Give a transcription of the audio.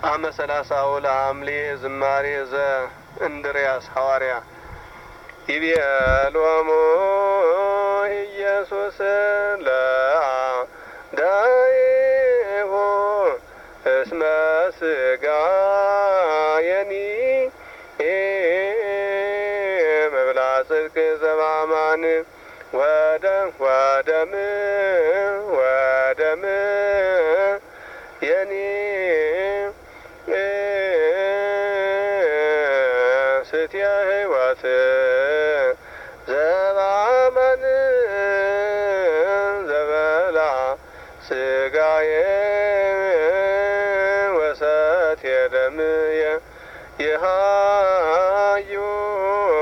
አመሰላሳው ለሐምሌ ዝማሬ ዘእንድርያስ ሐዋርያ ይቤሎሙ ኢየሱስ ለአዳይሁ እስመ ሥጋየኒ መብላ ጽድቅ ዘበአማን ወደም የኒ ስትየ ሕይወት ዘበአማን ዘበላ ሥጋየ ወሰትየ ደምየ የሃዩ